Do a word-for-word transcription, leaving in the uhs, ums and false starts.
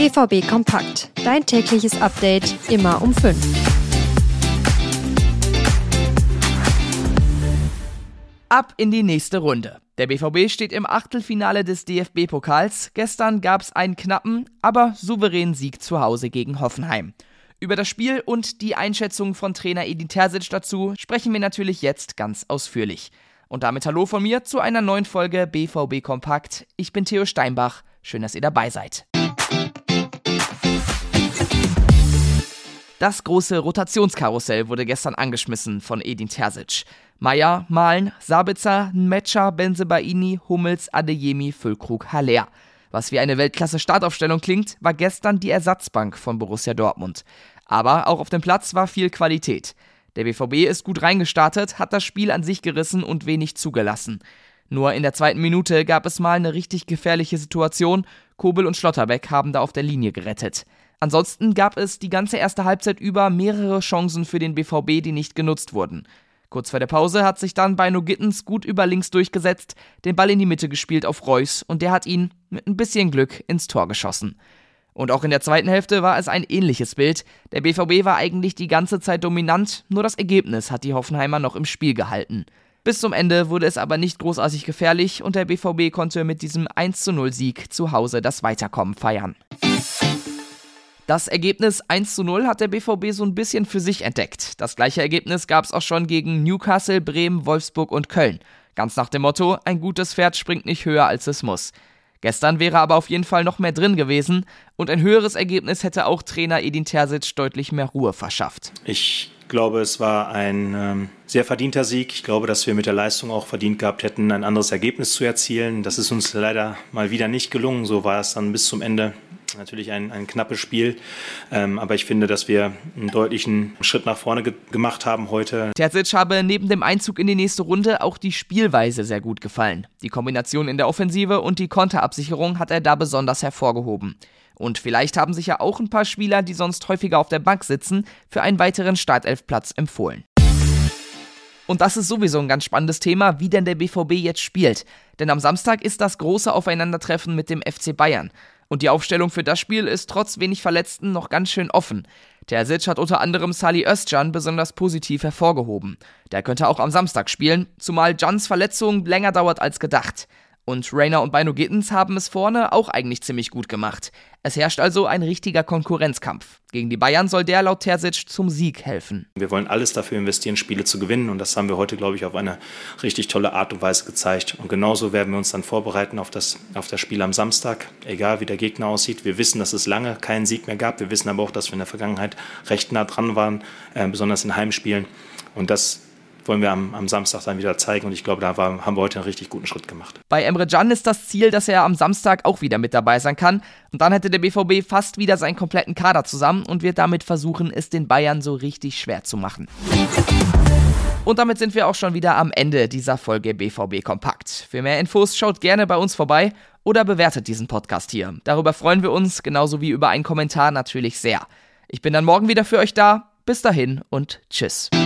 B V B Kompakt. Dein tägliches Update immer um fünf. Ab in die nächste Runde. Der B V B steht im Achtelfinale des D F B-Pokals. Gestern gab es einen knappen, aber souveränen Sieg zu Hause gegen Hoffenheim. Über das Spiel und die Einschätzung von Trainer Edin Terzic dazu sprechen wir natürlich jetzt ganz ausführlich. Und damit hallo von mir zu einer neuen Folge B V B Kompakt. Ich bin Theo Steinbach. Schön, dass ihr dabei seid. Das große Rotationskarussell wurde gestern angeschmissen von Edin Terzic. Meier, Malen, Sabitzer, Nmecha, Bensebaini, Hummels, Adeyemi, Füllkrug, Haller. Was wie eine Weltklasse-Startaufstellung klingt, war gestern die Ersatzbank von Borussia Dortmund. Aber auch auf dem Platz war viel Qualität. Der B V B ist gut reingestartet, hat das Spiel an sich gerissen und wenig zugelassen. Nur in der zweiten Minute gab es mal eine richtig gefährliche Situation. Kobel und Schlotterbeck haben da auf der Linie gerettet. Ansonsten gab es die ganze erste Halbzeit über mehrere Chancen für den B V B, die nicht genutzt wurden. Kurz vor der Pause hat sich dann Beino Gittens gut über links durchgesetzt, den Ball in die Mitte gespielt auf Reus und der hat ihn mit ein bisschen Glück ins Tor geschossen. Und auch in der zweiten Hälfte war es ein ähnliches Bild. Der B V B war eigentlich die ganze Zeit dominant, nur das Ergebnis hat die Hoffenheimer noch im Spiel gehalten. Bis zum Ende wurde es aber nicht großartig gefährlich und der B V B konnte mit diesem eins zu null Sieg zu Hause das Weiterkommen feiern. Das Ergebnis eins zu null hat der B V B so ein bisschen für sich entdeckt. Das gleiche Ergebnis gab es auch schon gegen Newcastle, Bremen, Wolfsburg und Köln. Ganz nach dem Motto, ein gutes Pferd springt nicht höher als es muss. Gestern wäre aber auf jeden Fall noch mehr drin gewesen und ein höheres Ergebnis hätte auch Trainer Edin Terzic deutlich mehr Ruhe verschafft. Ich glaube, es war ein ähm, sehr verdienter Sieg. Ich glaube, dass wir mit der Leistung auch verdient gehabt hätten, ein anderes Ergebnis zu erzielen. Das ist uns leider mal wieder nicht gelungen. So war es dann bis zum Ende. Natürlich ein, ein knappes Spiel, ähm, aber ich finde, dass wir einen deutlichen Schritt nach vorne ge- gemacht haben heute. Terzic habe neben dem Einzug in die nächste Runde auch die Spielweise sehr gut gefallen. Die Kombination in der Offensive und die Konterabsicherung hat er da besonders hervorgehoben. Und vielleicht haben sich ja auch ein paar Spieler, die sonst häufiger auf der Bank sitzen, für einen weiteren Startelfplatz empfohlen. Und das ist sowieso ein ganz spannendes Thema, wie denn der B V B jetzt spielt. Denn am Samstag ist das große Aufeinandertreffen mit dem F C Bayern. Und die Aufstellung für das Spiel ist trotz wenig Verletzten noch ganz schön offen. Terzic hat unter anderem Salih Özcan besonders positiv hervorgehoben. Der könnte auch am Samstag spielen, zumal Cans Verletzung länger dauert als gedacht. Und Reina und Beino Gittens haben es vorne auch eigentlich ziemlich gut gemacht. Es herrscht also ein richtiger Konkurrenzkampf. Gegen die Bayern soll der laut Terzic zum Sieg helfen. Wir wollen alles dafür investieren, Spiele zu gewinnen. Und das haben wir heute, glaube ich, auf eine richtig tolle Art und Weise gezeigt. Und genauso werden wir uns dann vorbereiten auf das, auf das Spiel am Samstag. Egal, wie der Gegner aussieht. Wir wissen, dass es lange keinen Sieg mehr gab. Wir wissen aber auch, dass wir in der Vergangenheit recht nah dran waren, äh, besonders in Heimspielen. Und das wollen wir am, am Samstag dann wieder zeigen und ich glaube, da war, haben wir heute einen richtig guten Schritt gemacht. Bei Emre Can ist das Ziel, dass er am Samstag auch wieder mit dabei sein kann und dann hätte der B V B fast wieder seinen kompletten Kader zusammen und wird damit versuchen, es den Bayern so richtig schwer zu machen. Und damit sind wir auch schon wieder am Ende dieser Folge B V B Kompakt. Für mehr Infos schaut gerne bei uns vorbei oder bewertet diesen Podcast hier. Darüber freuen wir uns, genauso wie über einen Kommentar natürlich sehr. Ich bin dann morgen wieder für euch da. Bis dahin und tschüss.